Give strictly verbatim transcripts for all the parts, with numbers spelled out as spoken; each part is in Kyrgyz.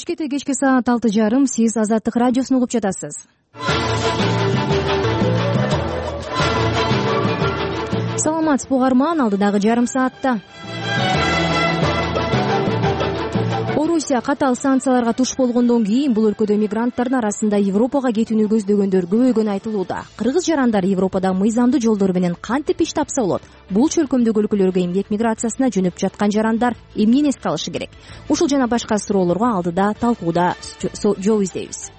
Бишкекте кечки саат алты жарым, сиз Азаттык радиосун угуп жатасыз. Саламатсызбы угарман, алдыдагы жарым саатта. Орусия катаал санкцияларга туш болгондон кийин бул өлкөдө мигранттардын арасында Европага кетүүнү көздөгөндөр көбөйгөнү айтылууда. Кыргыз жарандар Европада мыйзамдуу жолдор менен кантип иш тапса болот? Бул чөлкөмдөгү өлкөлөргө эмгек миграциясына жөнөп жаткан жарандар эмнени эске алышы керек? Ушул жана башка суроолорго алдыда талкууда жооп издейбиз.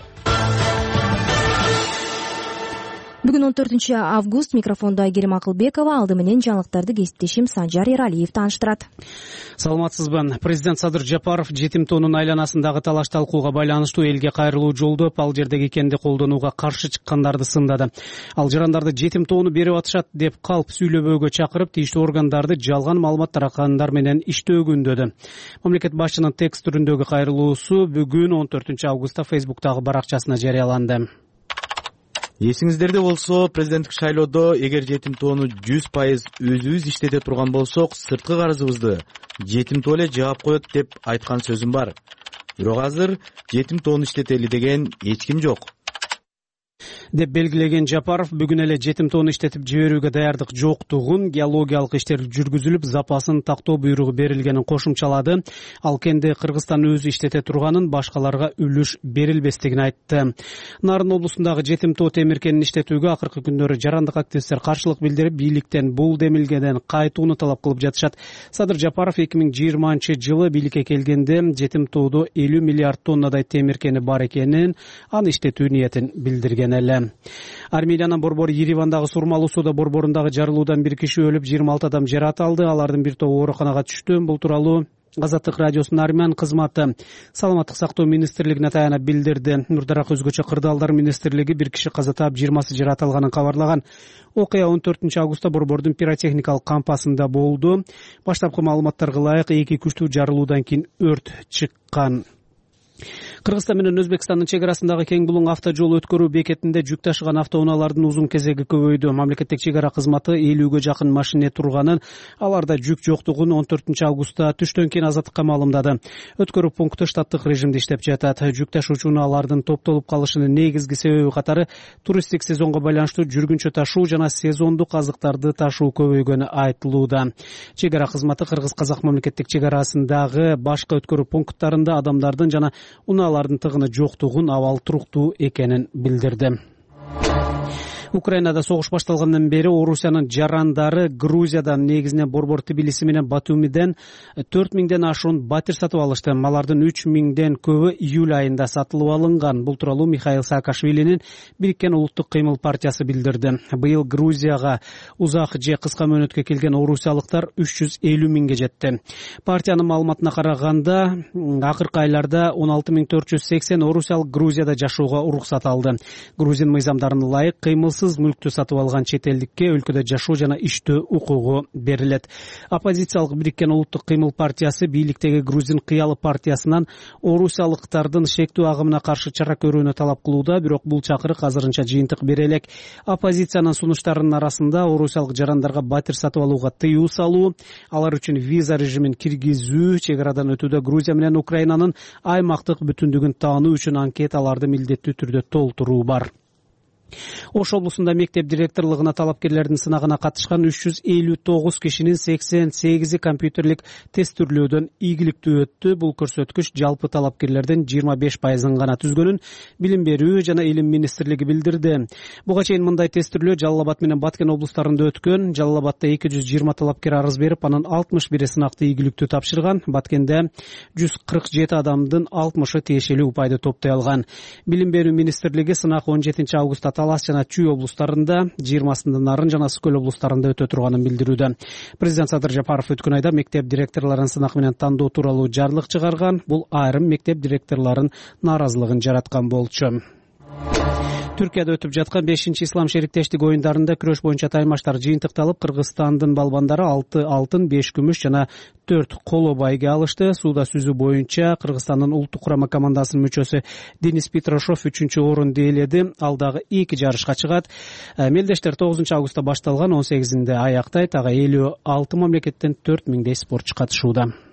Бүгүн он төртүнчү август, микрофондо Айгерим Акылбекова, алды менен жаңылыктарды кесиптешим Санжар Эралиев тааныштырат. Саламатсызбы. Президент Садыр Жапаров жетим тоонун айланасындагы талаш талкууга байланыштуу элге кайрылуу жолдоп, ал жердеги кенди колдонууга каршы чыккандарды сындады. Ал жарандарды жетим тоону берип атышат деп калп сүйлөбөөгө чакырып, тийиштүү органдарды жалган маалымат тараткандар менен иштөөгө үндөдү. Мамлекет башчынын текст түрүндөгү кайрылуусу бүгүн он төртүнчү августта Фейсбуктагы баракчасына жарыяланды. Эсиңиздерде болсо, президенттик шайлоодо эгер жетим тоону жүз пайыз өзүбүз иштете турган болсок, сырткы карызыбызды жетим тоо эле жаап коет деп айткан сөзүм бар. Бирок азыр жетим тоону иштетели деген эч ким жок деп белгилеген Жапаров бүгүн эле жетим тоону иштетип жиберүүгө даярдык жоктугун, геологиялык иштер жүргүзүлүп, запасын тактоо буйругу берилгенин кошумчалады. Ал кенди Кыргызстан өзү иштете турганын, башкаларга үлүш берилбестигин айтты. Нарын облусундагы жетим тоо темиркенин иштетүүгө акыркы күндөрү жарандык активисттер каршылык билдирип, бийликтен бул демилгеден кайтууну талап кылып жатышат. Садыр Жапаров эки миң жыйырманчы жылы бийликке келгенде жетим тоодо элүү миллиард тоннадай темиркени бар экенин, аны иштетүү ниетин билдирген эле. Армениянын борбору Еревандагы сурмалуу соода борборундагы жарылуудан бир киши өлүп, жыйырма алты адам жаракат алды. Алардын бир тобу ооруканага түштү. Бул тууралуу Азаттык радиосунун Армян кызматы Саламаттык сактоо министрлигине таянып билдирди. Нурдарак өзгөчө кырдаалдар министрлиги бир киши каза таап, жыйырмасы жаракат алганын кабарлаган. Окуя он төртүнчү августта борбордун пиротехникалык кампасында болду. Баштапкы маалыматтарга ылайык эки күчтүү жарылуудан кийин өрт чыккан. Кыргызстан менен Өзбекстандын чек арасындагы кең булуң автожол өткөрүү бекетинде жүк ташыган автоунаалардын узун кезеги көбөйдү. Мамлекеттик чек ара кызматы элүүгө жакын машине турганын, аларда жүк жоктугун он төртүнчү августта түштөн кийин Азаттыкка маалымдады. Өткөрүү пункту штаттык режимде иштеп жатат. Жүк ташуучу унаалардын топтолуп калышынын негизги себеби катары туристтик сезонго байланыштуу жүргүнчө ташуу жана сезондук азыктарды ташуу көбөйгөнү айтылууда. Чек ара кызматы Кыргыз-Казак мамлекеттик чек арасындагы башка өткөрүү пункттарында адамдардын жана унаалардын тыгыны жоктугун, абал туруктуу экенин билдирди. Украинада согуш башталгандан бери Орусиянын жарандары Грузиядан, негизинен Борбор Тбилиси менен Батумиден төрт миңден ашуун батир сатып алышты. Алардын үч миңден көбү июль айында сатылып алынган. Бул тууралуу Михаил Саакашвилинин Бириккен улуттук кыймыл партиясы билдирди. Быйыл Грузияга узак же кыска мөөнөткө келген орусиялыктар үч жүз элүү миңге жетти. Партиянын маалыматына караганда, акыркы айларда он алты миң төрт жүз сексен орусиялык Грузияда жашоого уруксат алды. Грузин мыйзамдарына ылайык кыймыл мүлктү сатып алган чет элдикке өлкөдө жашоо жана иштөө укугу берилет. Оппозициялык Бириккен улуттук кыймыл партиясы бийликтеги Грузин кыялы партиясынан орусиялыктардын шектүү агымына каршы чара көрүүнү талап кылууда, бирок бул чакырык азырынча жыйынтык бере элек. Оппозициянын сунуштарынын арасында орусиялык жарандарга батир сатып алууга тыюу салуу, алар үчүн виза режимин киргизүү, чек арадан өтүүдө Грузия менен Украинанын аймактык бүтүндүгүн таануу үчүн анкеталарды милдеттүү түрдө толтуруу бар. Ош облусунда мектеп директорлугуна талапкерлердин сынагына катышкан үч жүз элүү тогуз кишинин сексен сегизи компьютерлик тестүрлөөдөн ийгиликтүү өттү. Бул көрсөткүч жалпы талапкерлердин жыйырма беш пайызын гана түзгөнүн Билим берүү жана Илим министрлиги билдирди. Буга чейин мындай тестүрлөө Жалал Абад менен Баткен облустарында өткөн. Жалал Абадда эки жүз жыйырма талапкер арыз берип, анын алтымыш бири сынакты ийгиликтүү тапшырган. Баткенде жүз кырк жети адамдын алтымышы тиешелүү упайды топтой алган. Билим берүү министрлиги сынак он жетинчи августта Талас жана Чүй облустарында, жыйырмасында Нарын жана Скөл облустарында өтө турганын билдирүүдө. Президент Садыр Жапаров өткөн айда мектеп директорлорун сынак менен тандоо тууралуу жарлык чыгарган. Бул айрым мектеп директорлорунун нааразылыгын жараткан болчу. Түркияда өтүп жаткан бешинчи ислам шериктештик оюндарында күрөш боюнча таймаштар жыйынтыкталып, Кыргызстандын балбандары алты алтын, беш күмүш жана төрт коло байге алышты. Сууда сүзүү боюнча Кыргызстандын улуттук курама командасынын мүчөсү Денис Петрашов үчүнчү орунду ээледи. Алдагы эки жарышка чыгат. Мелдештер тогузунчу августта башталган, он сегизинде аяктайт. Ага элүү алты мамлекеттен төрт миңдей спортчу катышууда.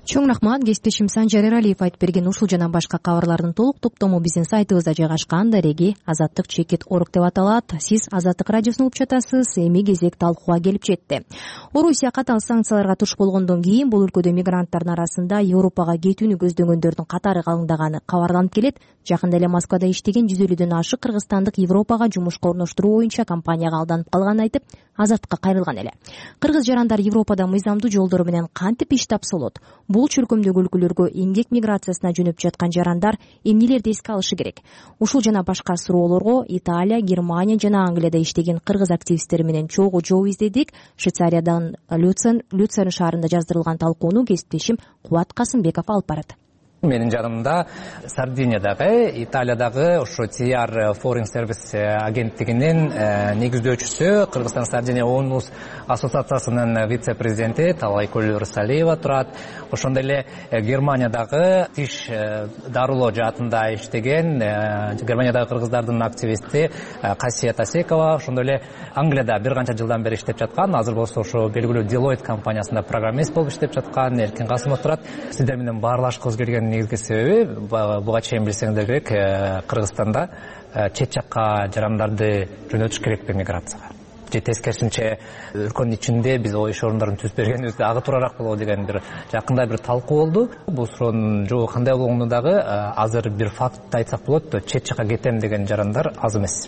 Чоң рахмат. Кесиптешим Санжар Эралиев айтып берген ушул жана башка кабарлардын толук топтому биздин сайтыбызда жайгашкан. Дареги Азаттык чекит орг деп аталат. Сиз Азаттык радиосун угуп жатасыз. Эми кезек талкууга келип жетти. Орусия катаал санкцияларга туш болгондон кийин бул өлкөдө мигранттардын арасында Европага кетүүнү көздөгөндөрдүн катары калыңдаганы кабарланып келет. Жакында эле Москвада иштеген жүз элүүдөн ашык кыргызстандык Европага жумушка орноштуруу боюнча компанияга алданып калганын айтып, Азаттыкка кайрылган эле. Кыргыз жарандар Европада мыйзамдуу жолдор менен кантип иш тапса болот? Бул чөлкөмдөгү өлкөлөргө эмгек миграциясына жөнөп жаткан жарандар эмнелерди эске алышы керек? Ушул жана башка суроолорго Италия, Германия жана Англияда иштеген кыргыз активисттери менен чогуу жооп издедик. Швейцариядан Люцерн, Люцерн шаарында жаздырылган талкууну кесиптешим Кубат Касымбеков алып барат. Менин жанымда Сардиниядагы, Италиядагы ошо Ти Ар Foreign Service агенттигинин негиздөөчүсү, Кыргызстан Сардиния Онус ассоциациясынын вице-президенти Талайкөл Рысалиева турат. Ошондой эле Германиядагы тиш дарылоо жаатында иштеген Германиядагы кыргыздардын активисти Касия Тасекова, ошондой эле Англияда бир канча жылдан бери иштеп жаткан, азыр болсо ошо белгилүү Deloitte компаниясында программист болуп иштеп жаткан Эркин Касымов турат. Сиздер менен баарлашкыбыз келген негизги себеби буга чейин билсеңдер керек, Кыргызстанда чет жакка жарандарды жөнөтүш керекпи миграцияга? Же тескерисинче өлкөнүн ичинде биз иш орундарын түзүп бергенибизде ага туурараак болобу деген бир жакында бир талкуу болду. Бул суроонун жообу кандай болгону дагы азыр бир фактты айтсак болот, чет жакка кетем деген жарандар аз эмес.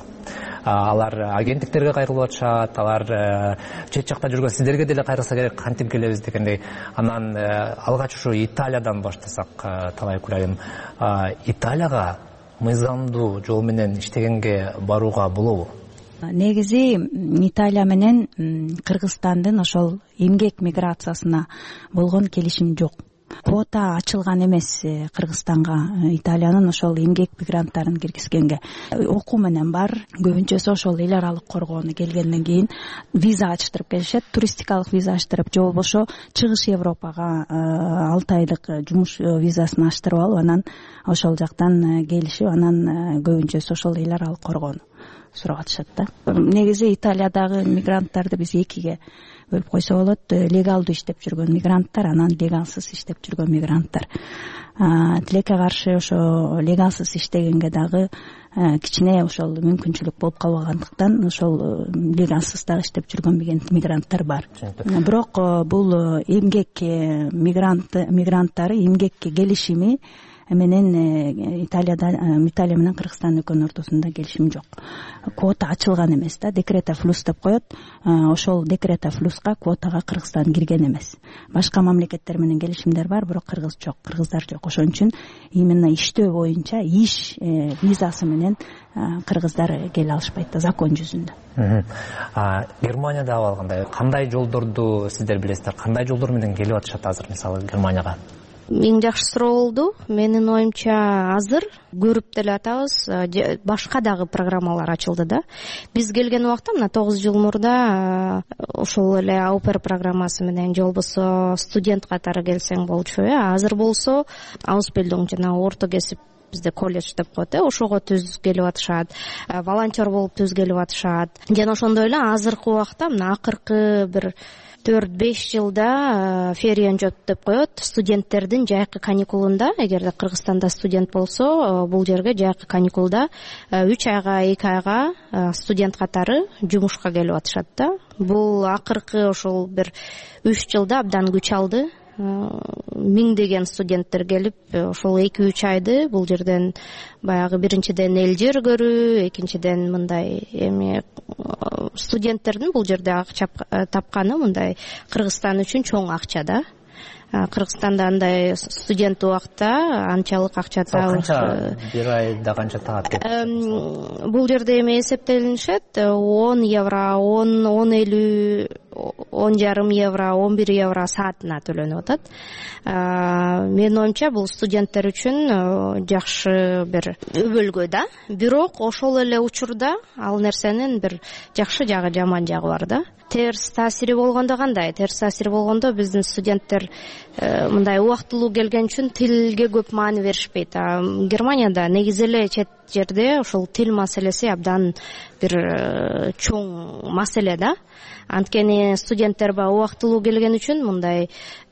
Алар агенттиктерге кайрылып атышат, алар чет жакта жүргөн сиздерге деле кайрылса керек, кантип келебиз дегендей. Анан алгач ушу Италиядан баштасак, Талайкүл айым, Италияга мыйзамдуу жол менен иштегенге барууга болобу? Негизи Италия менен Кыргызстандын ошол эмгек миграциясына болгон келишим жок. Квота ачылган эмес Кыргызстанга Италиянын ошол эмгек мигранттарын киргизгенге. Окуу менен бар, көбүнчөсү ошол эл аралык коргоону келгенден кийин виза ачтырып келишет, туристикалык виза ачтырып, же болбосо чыгыш Европага алты айлык жумуш визасын ачтырып алып, анан ошол жактан келишип, анан көбүнчөсү ошол эл аралык коргоону сурап атышат да. Негизи Италиядагы мигранттарды биз экиге бөлүп койсо болот. Легалдуу иштеп жүргөн мигранттар, анан легалсыз иштеп жүргөн мигранттар. Тилекке каршы ошо легалсыз иштегенге дагы кичине ошол мүмкүнчүлүк болуп калбагандыктан ошол легалсыз дагы иштеп жүргөн мигранттар бар. Бирок бул эмгек мигранттары эмгекке келишими менен Италияда, Италия менен Кыргызстан өлкөнүн ортосунда келишим жок. Квота ачылган эмес да, декрета флюс деп коет. Ошол декрета флюска квотага Кыргызстан кирген эмес. Башка мамлекеттер менен келишимдер бар, бирок кыргыз жок, кыргыздар жок. Ошон үчүн именно иштөө боюнча иш визасы менен кыргыздар келе алышпайт да, закон жүзүндө. Германияда абал кандай? Кандай жолдорду сиздер билесиздер? Кандай жолдор менен келип атышат азыр мисалы Германияга? Эң жакшы суроо болду. Менин оюмча азыр көрүп деле атабыз, башка дагы программалар ачылды да. Биз келген убакта мына тогуз жыл мурда ошол эле аупер программасы менен же болбосо студент катары келсең болчу, э. Азыр болсо Аусбилдинг жана орто кесип бизде колледж деп коет, э, ошого түз келип атышат, волонтер болуп түз келип атышат. Жана ошондой эле азыркы убакта мына акыркы бир төрт беш жылда Фериенжот деп коет, студенттердин жайкы каникулунда, эгерде Кыргызстанда студент болсо, бул жерге жайкы каникулда үч айга, эки айга студент катары жумушка келип атышат да. Бул акыркы ошол бир үч жылда абдан күч алды. Миңдеген студенттер келип, ошол эки үч айды бул жерден баягы биринчиден эл жер көрүү, экинчиден мындай эми студенттердин бул жерде акча тапканы мындай Кыргызстан үчүн чоң акча да. Кыргызстанда андай студент убакта анчалык акча табыш. Канча бир айда канча таат? Бул жерде эми эсептелинишет он евро, он он элүү, он жарым евро, он бир евро саатына төлөнүп атат. Менин оюмча бул студенттер үчүн жакшы бир өбөлгө да. Бирок ошол эле учурда ал нерсенин бир жакшы жагы, жаман жагы бар да. терс таасири болгондо кандай терс таасири болгондо биздин студенттер мындай убактылуу келген үчүн тилге көп маани беришпейт. Германияда негизи эле чет жерде ушул тил маселеси абдан бир чоң маселе да. Анткени студенттер баягы убактылуу келген үчүн мындай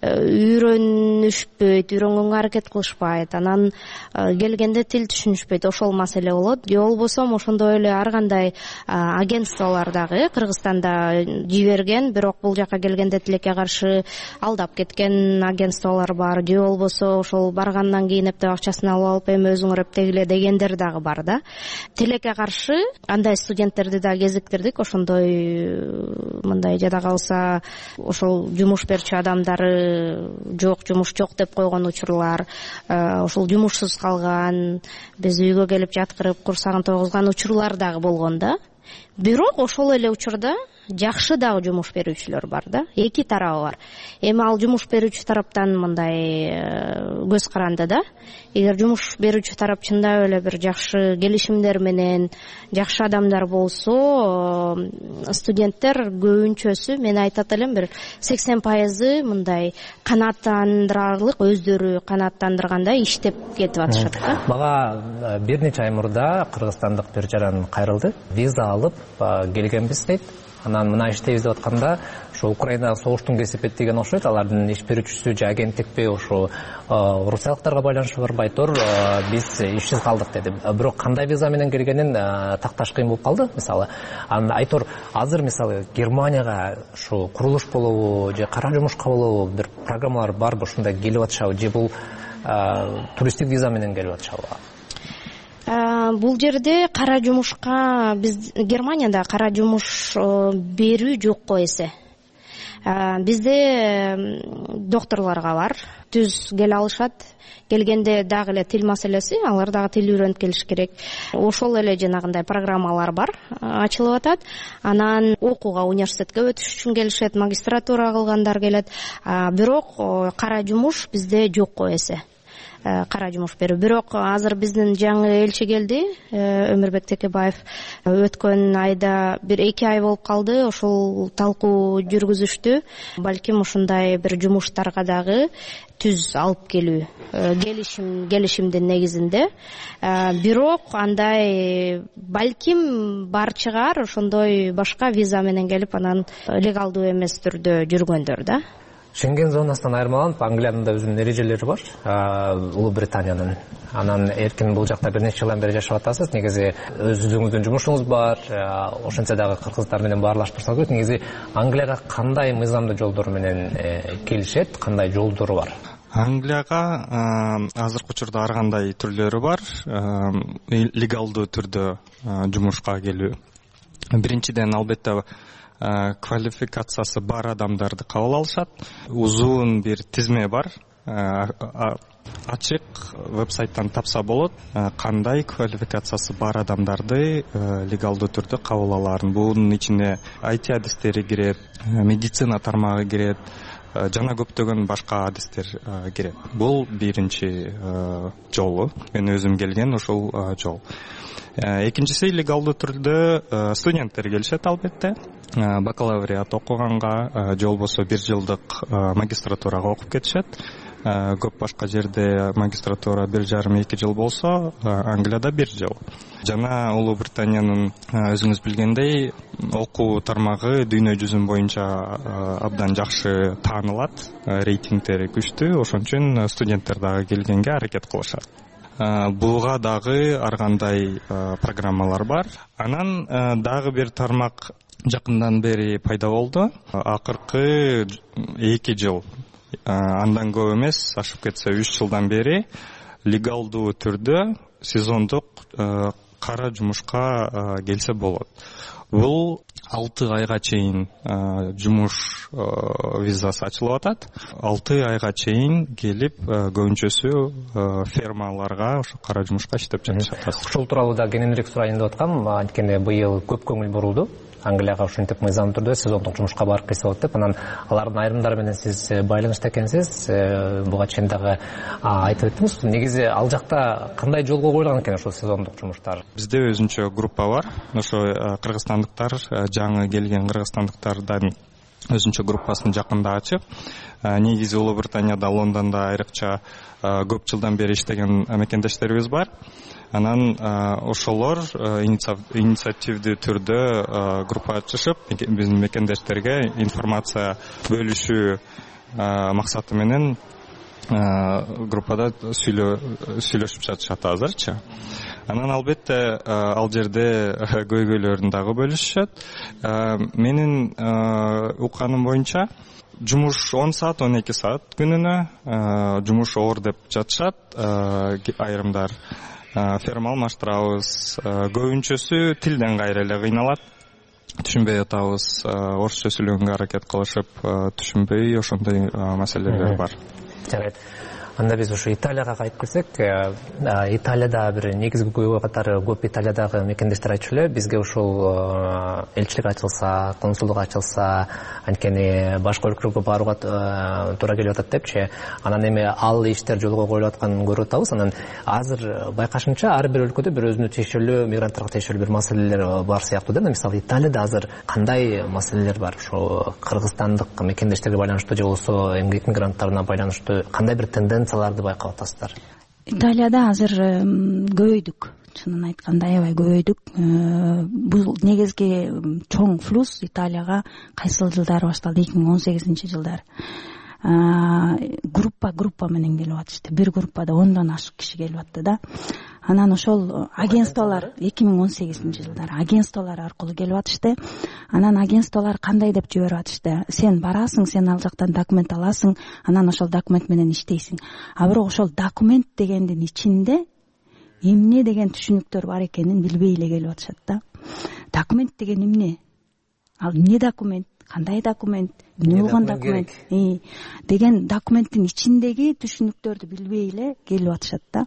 үйрөнүшпөйт, үйрөнгөнгө аракет кылышпайт, анан келгенде тил түшүнүшпөйт, ошол маселе болот. Же болбосо ошондой эле ар кандай агентстволор дагы Кыргызстанда жиберген, бирок бул жака келгенде тилекке каршы алдап кеткен агентстволор бар. Же болбосо ошол баргандан кийин эптеп акчасын алып алып эми өзүңөр эптегиле дегендер дагы бар да. Тилекке каршы андай студенттерди да кезиктирдик. Ошондой мындай жада калса ошол жумуш берүүчү адамдары жок, жумуш жок деп койгон учурлар, ошол жумушсуз калган, биз үйгө келип жаткырып курсагын тойгузган учурлар дагы болгон да. Бирок ошол эле учурда жакшы дагы жумуш берүүчүлөр бар да. Эки тарабы бар. Эми ал жумуш берүүчү тараптан мындай көз каранды да. Эгер жумуш берүүчү тарап чындап эле бир жакшы келишимдер менен жакшы адамдар болсо, студенттер көбүнчөсү, мен айтат элем, бир сексен пайызы мындай канааттандырарлык, өздөрү канааттандыргандай иштеп кетип атышат да. Мага бир нече ай мурда кыргызстандык бир жаран кайрылды. Виза алып келгенбиз дейт. Анан мына иштейбиз деп атканда, ошо Украинадагы согуштун кесипет деген окшойт. Алардын иш берүүчүсү же агенттикпи, ошо орусиялыктарга байланышы бар, байтор биз ишсиз калдык деди. Бирок кандай виза менен келгенин такташ кыйын болуп калды. Мисалы, анан айтор азыр мисалы Германияга ушу курулуш болобу же кара жумушка болобу бир программалар барбы, ушундай келип атышабы, же бул туристтик виза менен келип атышабы? Бул жерде кара жумушка, биз Германияда кара жумуш берүү жокко эсе. Бизде докторлорго бар, түз келе алышат. Келгенде дагы эле тил маселеси, алар дагы тил үйрөнүп келиш керек. Ошол эле жанагындай программалар бар, ачылып атат. Анан окууга, университетке өтүш үчүн келишет, магистратура кылгандар келет. Бирок кара жумуш бизде жокко эсе. Кара жумуш берүү. Бирок азыр биздин жаңы элчи келди, Өмүрбек Текебаев. Өткөн айда бир эки ай болуп калды, ошол талкуу жүргүзүштү. Балким ушундай бир жумуштарга дагы түз алып келүү, келишим келишимдин негизинде. Бирок андай балким бар чыгар, ошондой башка виза менен келип, анан легалдуу эмес түрдө жүргөндөр да. Шенген зонасынан айырмаланып, Англиянын да өзүнүн эрежелери бар, Улуу Британиянын. Анан эркин бул жакта бир нече жылдан бери жашап атасыз. Негизи өзүңүздүн жумушуңуз бар, ошентсе дагы кыргыздар менен баарлашып турсаңыз болот. Негизи Англияга кандай мыйзамдуу жолдор менен келишет, кандай жолдору бар? Англияга азыркы учурда ар кандай түрлөрү бар. Легалдуу түрдө жумушка келүү. Биринчиден албетте квалификациясы бар адамдарды кабыл алышат. Узун бир тизме бар. Ачык вебсайттан тапса болот, кандай квалификациясы бар адамдарды легалдуу түрдө кабыл аларын. Бунун ичине ай ти адистери кирет, медицина тармагы кирет, жана көптөгөн башка адистер кирет. Бул биринчи жолу. Мен өзүм келген ошол жол. Экинчиси легалдуу түрдө студенттер келишет албетте. Бакалавриат окуганга, же болбосо бир жылдык магистратурага окуп кетишет. Көп башка жерде магистратура бир жарым эки жыл болсо, Англияда бир жыл. Жана Улуу Британиянын өзүңүз билгендей окуу тармагы дүйнө жүзүн боюнча абдан жакшы таанылат, рейтингдери күчтүү, ошон үчүн студенттер дагы келгенге аракет кылышат. Буга дагы ар кандай программалар бар. Анан дагы бир тармак жакындан бери пайда болду. Акыркы эки жыл, андан көп эмес, ашып кетсе үч жылдан бери легалдуу түрдө сезондук кара жумушка келсе болот. Бул алты айга чейин жумуш визасы ачылып атат. алты айга чейин келип көбүнчөсү фермаларга ошо кара жумушка иштеп жатышат. Ошол тууралуу да кененирээк сурайын деп аткам, анткени быйыл көп көңүл бурулду. Англияга ушинтип мыйзамдуу түрдө сезондук жумушка барып келсе болот деп, анан алардын айрымдары менен сиз байланышта экенсиз. Буга чейин дагы айтып өттүңүз. Негизи ал жакта кандай жолго коюлган экен ошол сезондук жумуштар? Бизде өзүнчө группа бар. Ошо кыргызстандыктар, жаңы келген кыргызстандыктардан өзүнчө группасын жакында ачып, негизи Улуу Британияда, Лондондо айрыкча көп жылдан бери иштеген мекендештерибиз бар. Анан ошолор инициативдүү түрдө группа ачышып, биздин мекендештерге информация бөлүшүү максаты менен группада сүйлөшүп жатышат азырчы. Анан албетте ал жерде көйгөйлөрүн дагы бөлүшүшөт. Менин укканым боюнча жумуш он саат, он эки саат күнүнө жумуш оор деп жатышат айрымдар. Ферма алмаштырабыз. Көбүнчөсү тилден кайра эле кыйналат. Түшүнбөй атабыз, орусча сүйлөгөнгө аракет кылышып, түшүнбөй ошондой маселелер бар. Жарайт. Анда биз ушу Италияга кайтып келсек, Италияда бир негизги көйгөй катары көп Италиядагы мекендештер айтчу эле, бизге ушул элчилик ачылса, консулдук ачылса, анткени башка өлкөлөргө барууга туура келип атат депчи. Анан эми ал иштер жолго коюлуп атканын көрүп атабыз. Анан азыр байкашымча ар бир өлкөдө бир өзүнө тиешелүү, мигранттарга тиешелүү бир маселелер бар сыяктуу да. Мисалы Италияда азыр кандай маселелер бар? Ошо кыргызстандык мекендештерге байланыштуу же болбосо эмгек мигранттарына байланыштуу кандай бир тенденция саларды байкап атасыздар? Италияда азыр көбөйдүк. Чынын айтканда аябай көбөйдүк. Бул негизги чоң флус Италияга кайсыл жылдары башталды? эки миң он сегизинчи жылдары. Группа группа менен келип атышты. Бир группада ондон ашык киши келип атты да. Анан ошол агентстволор эки миң он сегизинчи жылдары агентстволор аркылуу келип атышты. Анан агентстволор кандай деп жиберип атышты? Сен барасың, сен ал жактан документ аласың, анан ошол документ менен иштейсиң. А бирок ошол документ дегендин ичинде эмне деген түшүнүктөр бар экенин билбей эле келип атышат да. Документ деген эмне? Ал эмне документ? Кандай документ? Эмне болгон документ? Деген документтин ичиндеги түшүнүктөрдү билбей эле келип атышат да.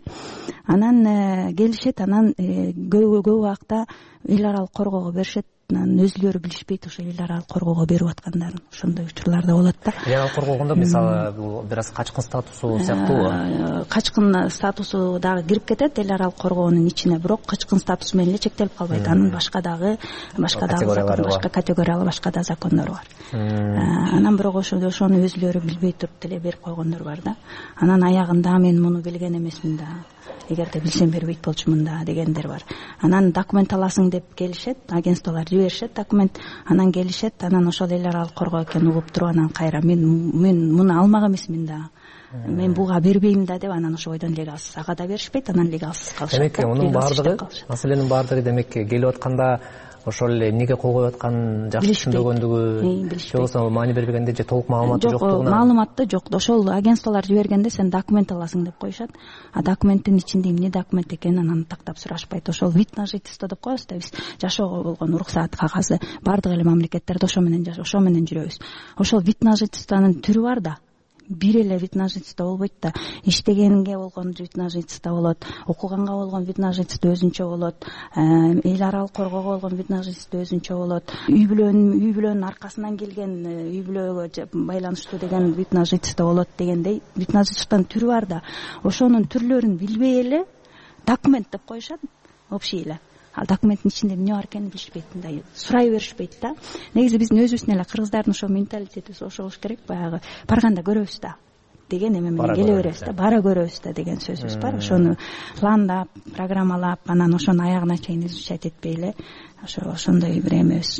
Анан келишет, анан көп убакта эл аралык коргоого беришет. Анан өзүлөрү билишпейт ошо эл аралык коргоого берип аткандарын. Ошондой учурлар да болот да. Эл аралык коргоогондо мисалы бул бир аз качкын статусу сыяктуу. Качкын статусу дагы кирип кетет эл аралык коргоонун ичине, бирок качкын статусу менен эле чектелип калбайт. Анын башка дагы башка дагы башка категориялы башка да закондору бар. Анан бирок ошондо ошону өзүлөрү билбей туруп деле берип койгондор бар да. Анан аягында мен муну билген эмесмин да. Эгерде билсем бербейт болчумун да дегендер бар. Анан документ аласың деп келишет, агентстволор жиберишет документ, анан келишет, анан ошол эл аралык коргоо экенин угуп туруп анан кайра мен мен муну алмак эмесмин да. Мен буга бербейм да деп анан ошо бойдон легалсыз ага да беришпейт, анан легалсыз калышат. Демек мунун баардыгы, маселенин баардыгы демек келип атканда ошол эле эмнеге кол коюп атканын жакшы түшүндөгөндүгү, же болбосо маани бербегенде, же толук маалыматы жоктугунан. Маалыматы жок. Ошол агентстволор жибергенде сен документ аласың деп коюшат. А документтин ичинде эмне документ экенин анан тактап сурашпайт. Ошол вид на жительство деп коебуз да биз, жашоого болгон уруксаат кагазы. Бардык эле мамлекеттерде ошо менен ошо менен жүрөбүз. Ошол вид на жительствонун түрү бар да. Бир эле вид на жительство болбойт да. Иштегенге болгон вид на жительство болот, окуганга болгон вид на жительство өзүнчө болот, эл аралык коргоого болгон вид на жительство өзүнчө болот, үй бүлөнүн үй бүлөнүн аркасынан келген үй бүлөгө байланыштуу деген вид на жительство болот дегендей вид на жительствонун түрү бар да. Ошонун түрлөрүн билбей эле документ деп коюшат, общий эле. Ал документтин ичинде эмне бар экенин билишпейт, мындай сурай беришпейт да. Негизи биздин өзүбүздүн эле кыргыздардын ошо менталитетибиз ошо болуш керек, баягы барганда көрөбүз да деген эме менен келе беребиз да, бара көрөбүз да деген сөзүбүз бар. Ошону пландап, программалап, анан ошонун аягына чейин изучать этпей эле ошо ошондой бир эмебиз,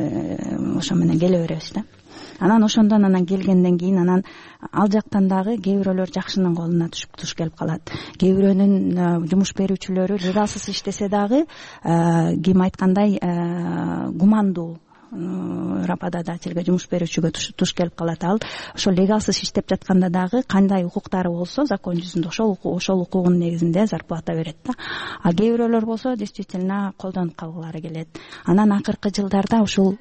ошо менен келе беребиз да. Анан ошондон анан келгенден кийин анан ал жактан дагы кээ бирөөлөр жакшынын колуна түшүп туш келип калат. Кээ бирөөнүн жумуш берүүчүлөрү легалсыз иштесе дагы ким айткандай гумандуу работодательге, жумуш берүүчүгө туш келип калат. Ал ошол легалсыз иштеп жатканда дагы кандай укуктары болсо закон жүзүндө ошол ошол укугунун негизинде зарплата берет да. А кээ бирөөлөр болсо действительно колдонуп калгылары келет. Анан акыркы жылдарда ушул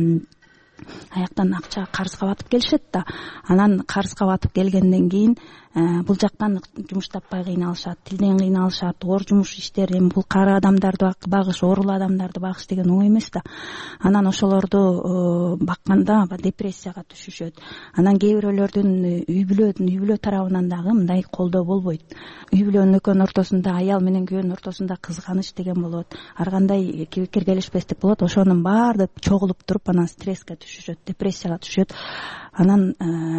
аяктан акча карызга батып келишет да. Анан карызга батып келгенден кийин бул жактан жумуш таппай кыйналышат, тилден кыйналышат, оор жумуш иштери, эми бул кары адамдарды багыш, оорулуу адамдарды багыш деген оңой эмес да. Анан ошолорду бакканда депрессияга түшүшөт. Анан кээ бирөөлөрдүн үй бүлөдүн үй бүлө тарабынан дагы мындай колдоо болбойт. Үй бүлөнүн экөөнүн ортосунда, аял менен күйөөнүн ортосунда кызганыч деген болот. Ар кандай киргелишпестик болот. Ошонун баары чогулуп туруп анан стресске түшүшөт, депрессияга түшүшөт. Анан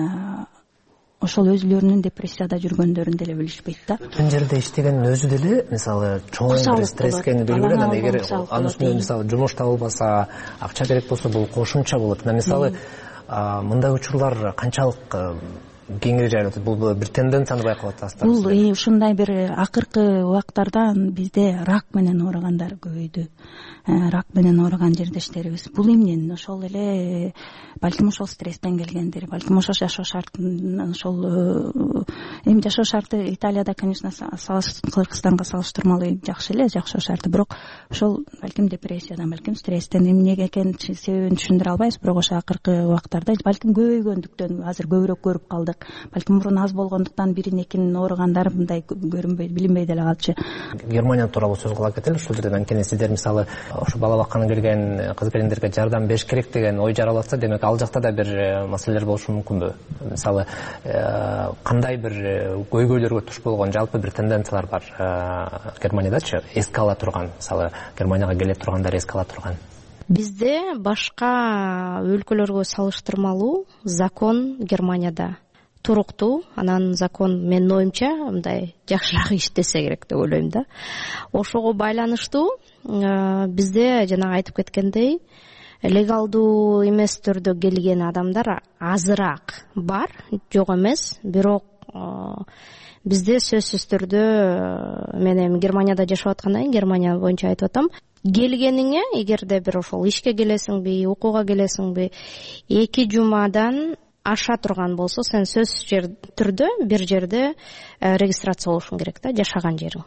ошол өзүлөрүнүн депрессияда жүргөндөрүн деле билишпейт да. Бүтүн жерде иштегендин өзү деле мисалы чоң бир стресске белгилүү. Анан эгер анын үстүнө мисалы жумуш табылбаса, акча керек болсо бул кошумча болот. Мисалы мындай учурлар канчалык кеңири жайылат? Бул бир тенденцияны байкап атасызбы? Бул ушундай бир акыркы убактарда бизде рак менен ооругандар көбөйдү. Рак менен ооруган жердештерибиз. Бул эмнен? Ошол эле балким ошол стресстен келгендир, балким ошол жашоо шартынан, ошол эми жашоо шарты Италияда, конечно, Кыргызстанга салыштырмалуу жакшы эле жашоо шарты, бирок ошол балким депрессиядан, балким стресстен, эмнеге экенин себебин түшүндүрө албайбыз, бирок ошо акыркы убактарда балким көбөйгөндүктөн азыр көбүрөөк көрүп калдык. Балким мурун аз болгондуктан бирин экинин ооругандар мындай көрүнбөй, билинбей деле калчу. Германия тууралуу сөз кыла кетели ушул жерде. Анткени сиздер мисалы ошо бала бакканы келген кыз келиндерге жардам бериш керек деген ой жаралатса, демек ал жакта да бир маселелер болушу мүмкүнбү? Мисалы кандай бир көйгөйлөргө туш болгон жалпы бир тенденциялар бар Германиядачы, эске ала турган, мисалы Германияга келе тургандар эске ала турган? Бизде башка өлкөлөргө салыштырмалуу закон Германияда туруктуу. Анан закон менин оюмча мындай жакшыраак иштесе керек деп ойлойм да. Ошого байланыштуу бизде жанагы айтып кеткендей легалдуу эмес түрдө келген адамдар азыраак бар, жок эмес, бирок бизде сөзсүз түрдө мен эми Германияда жашап аткандан кийин Германия боюнча айтып атам, келгениңе эгерде бир ошол ишке келесиңби, окууга келесиңби, эки жумадан аша турган болсо, сен сөзсүз түрдө бир жерде регистрация болушуң керек да, жашаган жериң.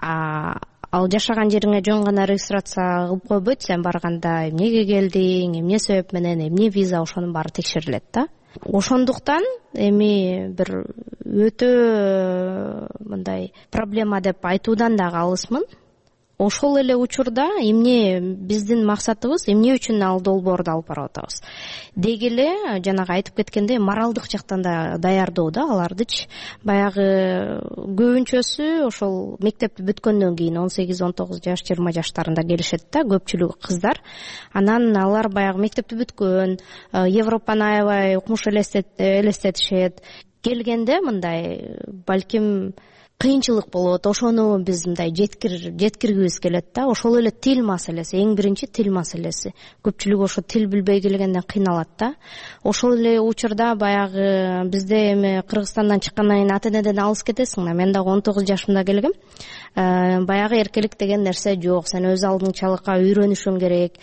Ал жашаган жериңе жөн гана регистрация кылып койбойт, сен барганда эмнеге келдиң, эмне себеп менен, эмне виза, ошонун баары текшерилет да. Ошондуктан эми бир өтө мындай проблема деп айтуудан дагы алысмын. Ошол эле учурда эмне биздин максатыбыз, эмне үчүн ал долбоорду алып барып атабыз? Деги эле жанагы айтып кеткендей моралдык жактан да даярдоо да алардычы. Баягы көбүнчөсү ошол мектепти бүткөндөн кийин он сегиз он тогуз жаш, жыйырма жаштарында келишет да, көпчүлүгү кыздар. Анан алар баягы мектепти бүткөн, Европаны аябай укмуш элестетишет. Келгенде мындай балким кыйынчылык болот, ошону биз мындай жеткиргибиз келет да. Ошол эле тил маселеси, эң биринчи тил маселеси. Көпчүлүк ошо тил билбей келгенден кыйналат да. Ошол эле учурда баягы бизде эми Кыргызстандан чыккандан кийин ата энеден алыс кетесиң да. Мен дагы он тогуз жашымда келгем. Баягы эркелик деген нерсе жок. Сен өз алдыңчалыкка үйрөнүшүң керек.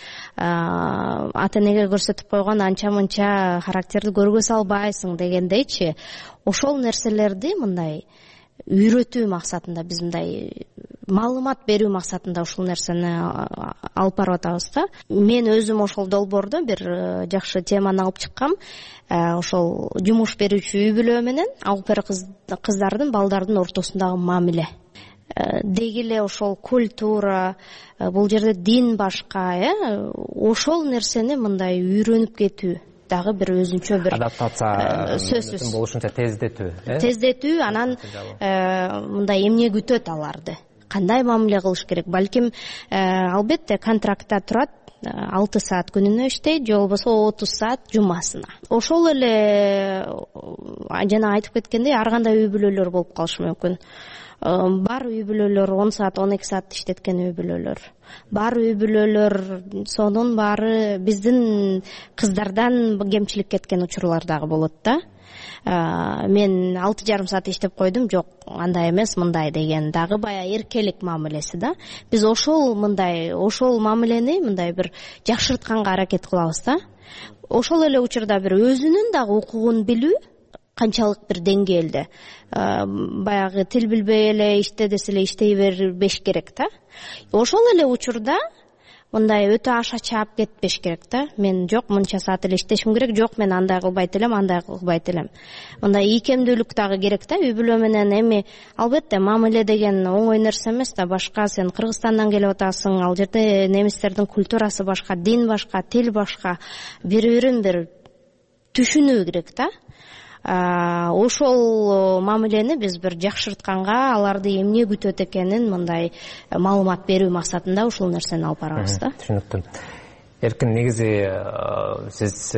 Ата энеге көрсөтүп койгон анча-мынча характерди көргө салбайсың дегендейчи. Ошол нерселерди мындай үйрөтүү максатында, биз мындай маалымат берүү максатында ушул нерсени алып барып атабыз да. Мен өзүм ошол долбоордо бир жакшы теманы алып чыккам. Ошол жумуш берүүчү үй бүлө менен алпер кыздардын, балдардын ортосундагы мамиле. Деги эле ошол культура, бул жерде дин башка, э? Ошол нерсени мындай үйрөнүп кетүү дагы бир өзүнчө бир адаптация сөзсүз болушунча тездетүү, э? Тездетүү, анан мындай эмне күтөт аларды? Кандай мамиле кылыш керек? Балким албетте контрактта турат, алты саат күнүнө иштейт, же болбосо отуз саат жумасына. Ошол эле жана айтып кеткендей ар кандай үй бүлөлөр болуп калышы мүмкүн. Бар үй бүлөлөр он саат, он эки саат иштеткен үй бүлөлөр. Бар үй бүлөлөр, сонун баары биздин кыздардан кемчилик кеткен учурлар дагы болот да. Мен алты жарым саат иштеп койдум, жок, андай эмес, мындай деген дагы бая эркелик мамилеси да. Биз ошол мындай, ошол мамилени мындай бир жакшыртканга аракет кылабыз да. Ошол эле учурда бир өзүнүн дагы укугун билүү канчалык бир деңгээлде. Баягы тил билбей эле иште десе эле иштей бербеш керек да. Ошол эле учурда мындай өтө аша чаап кетпеш керек да. Мен жок мынча саат эле иштешим керек, жок мен андай кылбайт элем, андай кылбайт элем. Мындай ийкемдүүлүк дагы керек да үй бүлө менен. Эми албетте мамиле деген оңой нерсе эмес да. Башка, сен Кыргызстандан келип атасың, ал жерде немистердин культурасы башка, дин башка, тил башка, бири-бирин бир түшүнүү керек да. Ошол мамилени биз бир жакшыртканга, аларды эмне күтөт экенин мындай маалымат берүү максатында ушул нерсени алып барабыз да. Түшүнүктүү. Эркин, негизи сиз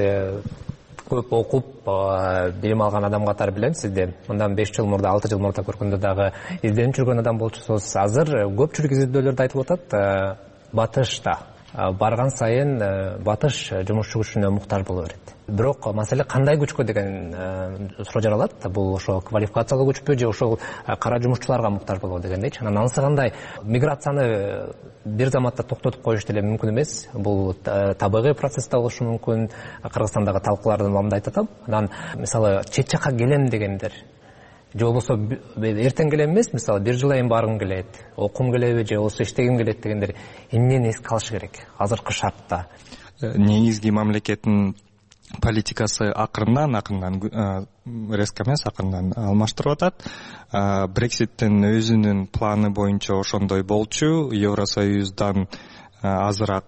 көп окуп билим алган адам катары билем сизди. Мындан беш жыл мурда, алты жыл мурда көргөндө дагы изденип жүргөн адам болчусуз. Азыр көпчүлүк изилдөөлөрдө айтылып атат, батышта барган сайын батыш жумушчу күчүнө муктаж боло берет. Бирок маселе кандай күчкө деген суроо жаралат. Бул ошо квалификациялуу күчпү же ошол кара жумушчуларга муктаж болобу дегендейчи. Анан анысы кандай? Миграцияны бир заматта токтотуп коюш деле мүмкүн эмес. Бул табигый процесс да болушу мүмкүн. Кыргызстандагы талкуулардан мындай айтатам. Анан мисалы чет жакка келем дегендер, же болбосо эртең келем эмес, мисалы бир жыл айын баргым келет, окугум келеби же болбосо иштегим келет дегендер эмнени эске алыш керек азыркы шартта? Негизги мамлекеттин политикасы акырындан акырындан резко эмес, акырындан алмаштырып атат. Брекситтин өзүнүн планы боюнча ошондой болчу. Евросоюздан азыраак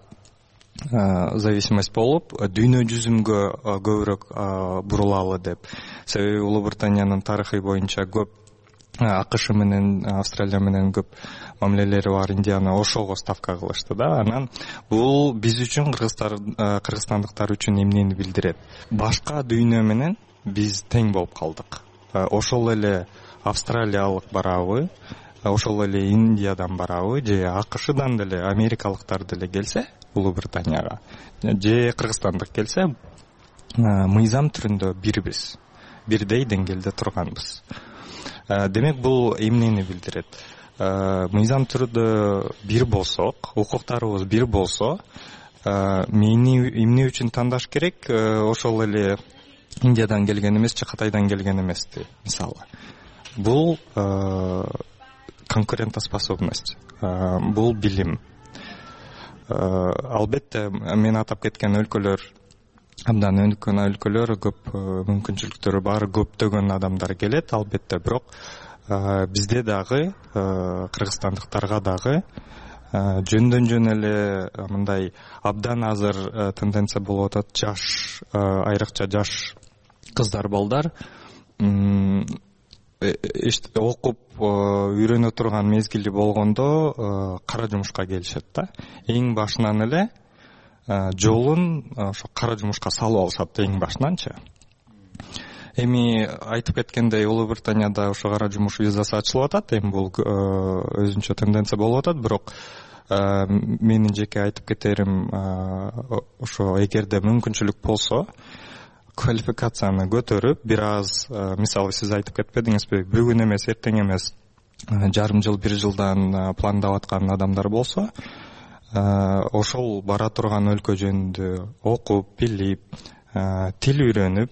зависимость болуп, дүйнө жүзүмгө көбүрөөк бурулалы деп. Себеби Улуу Британиянын тарыхы боюнча көп АКШ менен, Австралия менен көп мамилелери бар, Индияны ошого ставка кылышты да. Анан бул биз үчүн, кыргызстандыктар үчүн эмнени билдирет? Башка дүйнө менен биз тең болуп калдык. Ошол эле австралиялык барабы, ошол эле Индиядан барабы, же АКШдан деле, америкалыктар деле келсе Улуу Британияга, же кыргызстандык келсе, мыйзам түрүндө бирбиз, бирдей деңгээлде турганбыз. Демек бул эмнени билдирет? Мыйзам түрүндө бир болсок, укуктарыбыз бир болсо, мени эмне үчүн тандаш керек? Ошол эле Индиядан келген эмес же Кытайдан келген эмести, мисалы. Бул конкурентоспособность, бул билим. Албетте мен атап кеткен өлкөлөр, абдан өнүккөн өлкөлөр, көп мүмкүнчүлүктөрү бар, көптөгөн адамдар келет, албетте. Бирок бизде дагы, кыргызстандыктарга дагы жөндөн жөн эле мындай абдан азыр тенденция болуп атат. Жаш, айрыкча жаш кыздар, балдар окуп үйрөнө турган мезгили болгондо кара жумушка келишет да. Эң башынан эле жолун ошо кара жумушка салып алышат, эң башынанчы. Эми айтып кеткендей, Улуу Британияда ошо кара жумуш визасы ачылып атат. Эми бул өзүнчө тенденция болуп атат, бирок менин жеке айтып кетерим, ошо эгерде мүмкүнчүлүк болсо, квалификацияны көтөрүп, бир аз, мисалы сиз айтып кетпедиңизби, бүгүн эмес, эртең эмес, жарым жыл, бир жылдан пландап аткан адамдар болсо, ошол бара турган өлкө жөнүндө окуп, билип, тил үйрөнүп,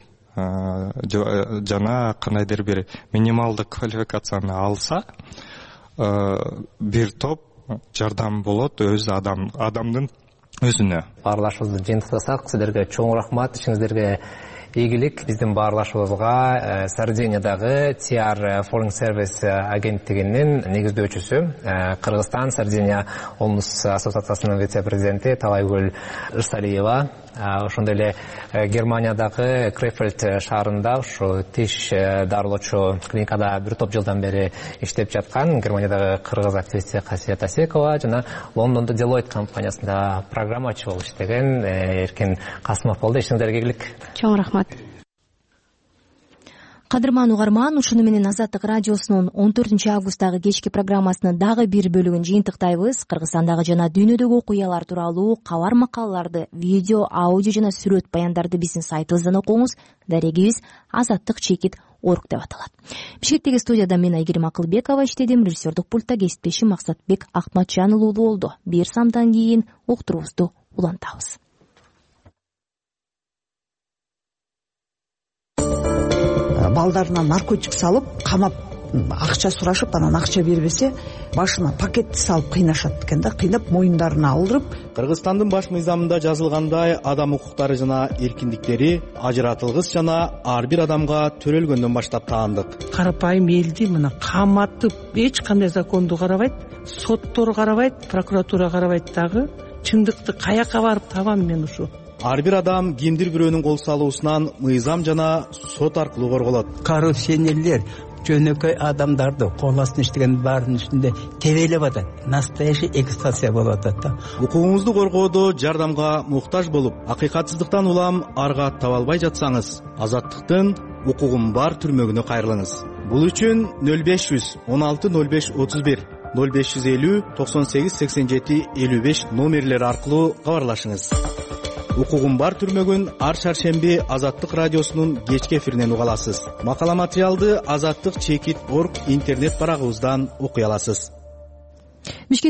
жана кандайдыр бир минималдык квалификацияны алса, бир топ жардам болот өз адам адамдын өзүнө. Баарлашыбызды жыйынтыктасак, силерге чоң рахмат, ишиңиздерге ийгилик. Биздин баарлашыбызга Сардиниядагы ти ар Foreign Service агенттигинин негиздөөчүсү, Кыргызстан Сардиния Омус ассоциациясынын вице-президенти Талайгүл Ырсалиева, ошондой эле Германиядагы Крефельд шаарында ушу тиш дарылоочу клиникада бир топ жылдан бери иштеп жаткан Германиядагы кыргыз активисти Касият Асекова жана Лондондо Deloitte компаниясында программачы болуп иштеген Эркин Касымов болду. Ишиңиздерге ийгилик. Чоң рахмат. Кадырман угарман, ушуну менен Азаттык радиосунун он төртүнчү августтагы кечки программасынын дагы бир бөлүгүн жыйынтыктайбыз. Кыргызстандагы жана дүйнөдөгү окуялар тууралуу кабар макалаларды, видео, аудио жана сүрөт баяндарды биздин сайтыбыздан окуңуз. Дарегибиз Азаттык чекит орг деп аталат. Бишкектеги студияда мен Айгерим Акылбекова иштедим. Режиссердук пультта кесиптешим Максатбек Акматжан уулу болду. Бир самдан кийин уктуруубузду улантабыз. Балдарына наркотик салып, камап акча сурашып анан акча бербесе башына пакетти салып кыйнашат экен да, кыйнап моюндарына алдырып. Кыргызстандын баш мыйзамында жазылгандай адам укуктары жана эркиндиктери ажыратылгыс жана ар бир адамга төрөлгөндөн баштап таандык. Карапайым элди мына каматып эч кандай законду карабайт, соттор карабайт, прокуратура карабайт дагы. Чындыкты каяка барып табам мен ушу? Ар бир адам кимдир бирөөнүн кол салуусунан мыйзам жана сот аркылуу корголот. Коррупционерлер жөнөкөй адамдарды кол астына иштеген баардын үстүндө тебелеп атат. Настоящий эксплуатация болуп атат да. Укугуңузду коргоодо жардамга муктаж болуп, акыйкатсыздыктан улам арга таба албай жатсаңыз, Азаттыктын укугум бар түрмөгүнө кайрылыңыз. Бул үчүн нөл беш жүз он алты нөл беш отуз бир, нөл беш жүз элүү токсон сегиз сексен жети элүү беш номерлери аркылуу кабарлашыңыз. Укугум бар түрмөгүн ар шаршемби Азаттык радиосунун кечки эфиринен уга аласыз. Макала материалды азаттык чекит точка орг интернет барагыбыздан окуй аласыз.